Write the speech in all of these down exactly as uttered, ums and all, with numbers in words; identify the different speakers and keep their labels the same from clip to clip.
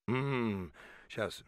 Speaker 1: Сейчас.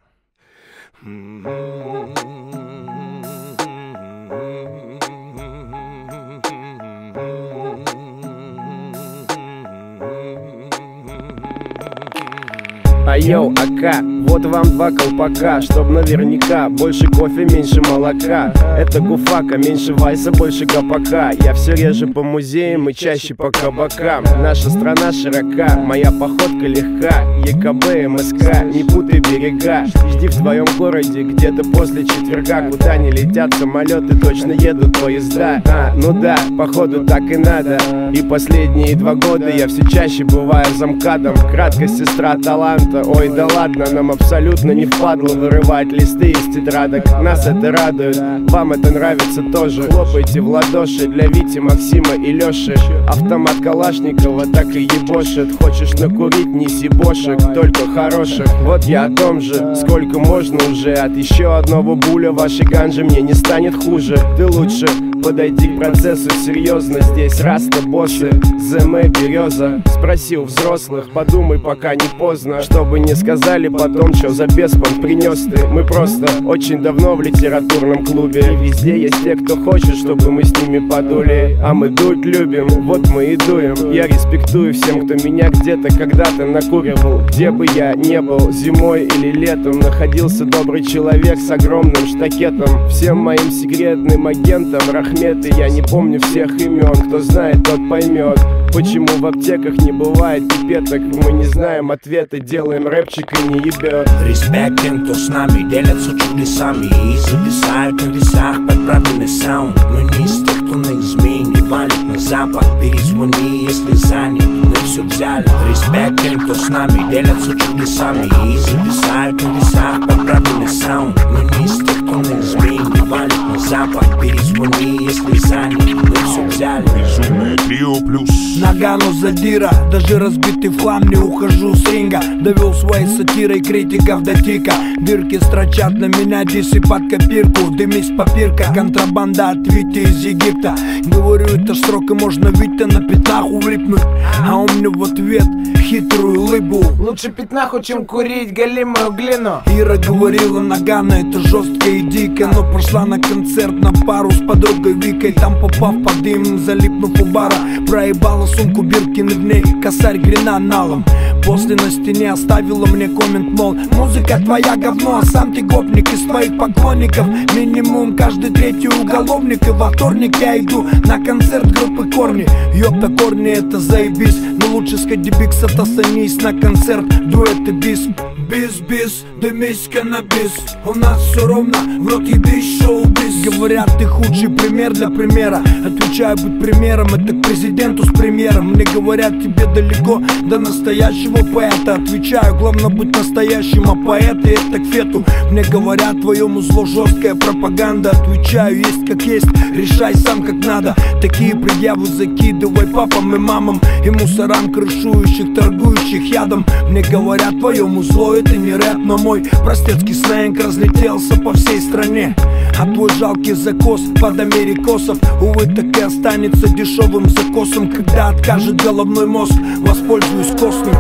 Speaker 2: А йоу, АК, вот вам два колпака, чтоб наверняка больше кофе, меньше молока. Это гуфака, меньше вайса, больше гопака. Я все реже по музеям и чаще по кабакам. Наша страна широка, моя походка легка. ЕКБ, МСК, не путай берега. Жди в твоем городе где-то после четверга. Куда не летят самолеты, точно едут поезда. А, ну да, походу так и надо. И последние два года я все чаще бываю замкадом. Краткость сестра таланта. Ой, да ладно, нам абсолютно не впадло вырывать листы из тетрадок. Нас это радует, вам это нравится тоже. Хлопайте в ладоши для Вити, Максима и Лёши. Автомат Калашникова так и ебошит. Хочешь накурить, неси бошек, только хороших. Вот я о том же, сколько можно уже. От еще одного буля вашей ганжи мне не станет хуже. Ты лучше подойди к процессу серьезно. Здесь раста боссы, ЗМ береза. Спроси у взрослых, подумай, пока не поздно. Чтобы не сказали потом, что за беспон принес ты. Мы просто очень давно в литературном клубе. И везде есть те, кто хочет, чтобы мы с ними подули. А мы дуть любим, вот мы и дуем. Я респектую всем, кто меня где-то когда-то накуривал. Где бы я не был, зимой или летом, находился добрый человек с огромным штакетом. Всем моим секретным агентам рахметы. Я не помню всех имен, кто знает, тот поймет. Почему в аптеках не бывает пипеток? Мы не знаем ответа, делаем рэпчик и не ебет.
Speaker 3: Респект тем, кто с нами делятся чудесами и зависают на весах под правильный саунд. Мы не из тех, кто на измене валит на запад. Перезвони, если занят, мы все взяли. Респект тем, кто с нами делятся чудесами и зависают на весах под правильный саунд. Мы не из тех, кто на измене валит на запад. Перезвони, если занят, мы все взяли.
Speaker 1: Безумное трио плюс
Speaker 4: Нагану задира, даже разбитый в хлам не ухожу с ринга. Довел своей сатирой критиков до тика. Дырки строчат на меня, дисы под копирку. Дымись попирка, контрабанда от Вити из Египта. Говорю, это срок и можно Витя на пятнах улипнуть. А он мне в ответ хитрую лыбу.
Speaker 5: Лучше пятнаху, чем курить галимую глину.
Speaker 4: Ира говорила, Нагана это жестко и дико. Но пошла на концерт на пару с подругой Викой. Там попав под дым, залипнув у бара, проебала сумку Биркины, в ней косарь гренаналом. После на стене оставила мне коммент, мол, музыка твоя говно, а сам ты гопник из твоих поклонников. Минимум каждый третий уголовник. И во вторник я иду на концерт группы Корни. Ёпта, Корни это заебись. Но лучше сходи бикс, отостанись на концерт дуэты бис. Бис-бис, дымись каннабис. У нас все ровно, в рот ебись, шоу-биз. Говорят, ты худший пример для примера. Отвечаю, быть примером, это к президенту с премьером. Мне говорят, тебе далеко до настоящего поэта. Отвечаю, главное быть настоящим, а поэты это к фету. Мне говорят, твоему зло жесткая пропаганда. Отвечаю, есть как есть, решай сам как надо. Такие предъявы закидывай папам и мамам и мусорам, крышующих, торгующих ядом. Мне говорят, твоему зло это не рэп, но мой простецкий сленг разлетелся по всей стране. А твой жалкий закос под америкосов, увы, так и останется дешевым закосом. Когда откажет головной мозг, воспользуюсь костным.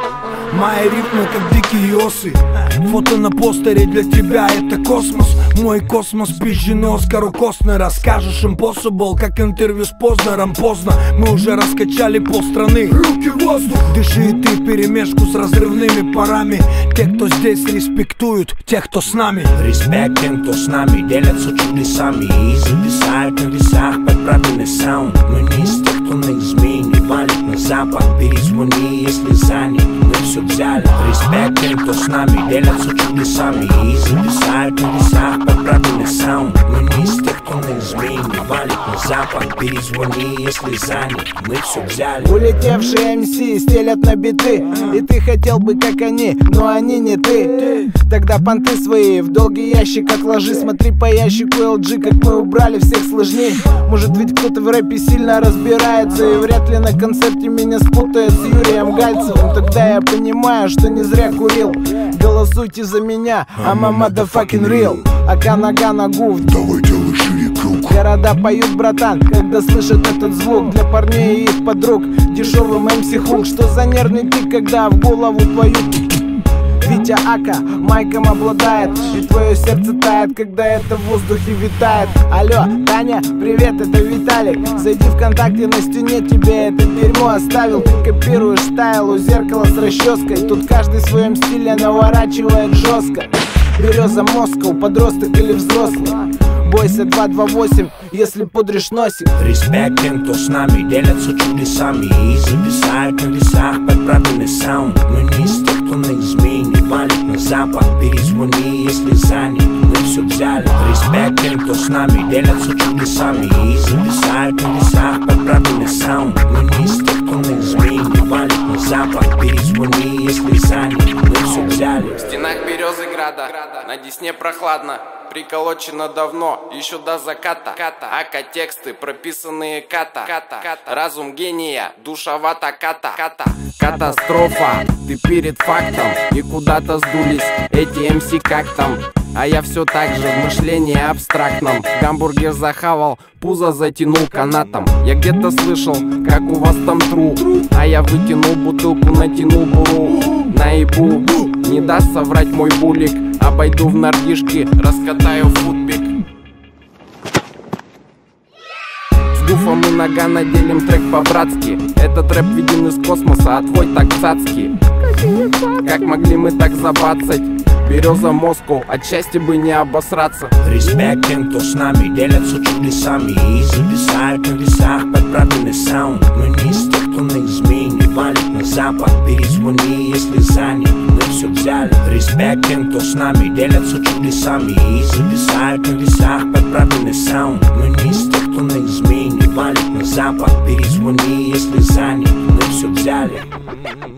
Speaker 4: Мои рифмы как дикие осы. Фото на постере для тебя это космос. Мой космос пизженый Оскару Костнера. Скажешь impossible, как интервью с Познером. Поздно, мы уже раскачали полстраны. Руки в воздух. Дыши и ты вперемешку с разрывными парами. Те, кто здесь респектуют, тех, кто с нами.
Speaker 3: Респект тем, кто с нами делятся чудесами и зависают на весах под правильный саунд. Мы не из тех, кто на измене валит на запад. Перезвони, если занят, мы все взяли. Респект тем, кто с нами делятся чудесами и зависают на весах под правильный саунд. Мы не из тех, кто на измене валит на запад. Перезвони, если занят, мы все взяли.
Speaker 5: Улетевшие эм си стелят на биты, и ты хотел бы как они, но они не ты. Тогда понты свои в долгий ящик отложи. Смотри по ящику эл джи, как мы убрали всех сложней. Может ведь кто-то в рэпе сильно разбирается, и вряд ли на концерте меня спутает с Юрием Гальцевым. Тогда я понимаю, что не зря курил. Голосуйте за меня, I'm a motherfucking real. Ака нога на гуф,
Speaker 1: давай делай шире круг.
Speaker 5: Города поют, братан, когда слышат этот звук. Для парней и их подруг дешевым эм си хук. Что за нервный тик, когда в голову твою Витя Ака майком обладает, и твое сердце тает, когда это в воздухе витает. Алло, Таня, привет, это Виталик. Зайди ВКонтакте, на стене тебе это дерьмо оставил. Ты копируешь стайл у зеркала с расческой. Тут каждый в своем стиле наворачивает жестко. Береза Москва, подросток или взрослый. Бойся два два восемь, если пудришь носик.
Speaker 3: Респект тем, кто с нами делятся чудесами и зависают на весах под правильный саунд. Мы не из тех, кто на измене валит на запад. Перезвони, если занят, мы все взяли. Респект тем, кто с нами делятся чудесами и зависают на весах под правильный саунд. Мы не из тех, кто на измене валит на запад. Перезвони, если занят, мы все взяли.
Speaker 6: В стенах Березыграда, на Десне прохладно. Приколочено давно, еще до заката. Ака тексты, прописанные ката. Разум гения, душевата ката. Катастрофа, ты перед фактом. И куда-то сдулись эти эм си как там. А я все так же в мышлении абстрактном. Гамбургер захавал, пузо затянул канатом. Я где-то слышал, как у вас там тру. А я вытянул бутылку, натянул буру. Наебу, не даст соврать мой булик. Обойду в нордишки, раскатаю футбик. С гуфом и Нагано делим трек по-братски. Этот рэп виден из космоса, а твой так цацкий. Как могли мы так забацать? Береза Москва, от счастья бы не обосраться.
Speaker 3: Респект тем, кто с нами делятся чудесами и зависают на весах под правильный саунд. Мы не из тех, кто на измене валит на запад. Перезвони, если занят, мы все взяли. Респект тем, кто с нами делятся чудесами и зависают на весах под правильный саунд. Мы не из тех, кто на измене валит на запад. Перезвони, если занят, мы все взяли.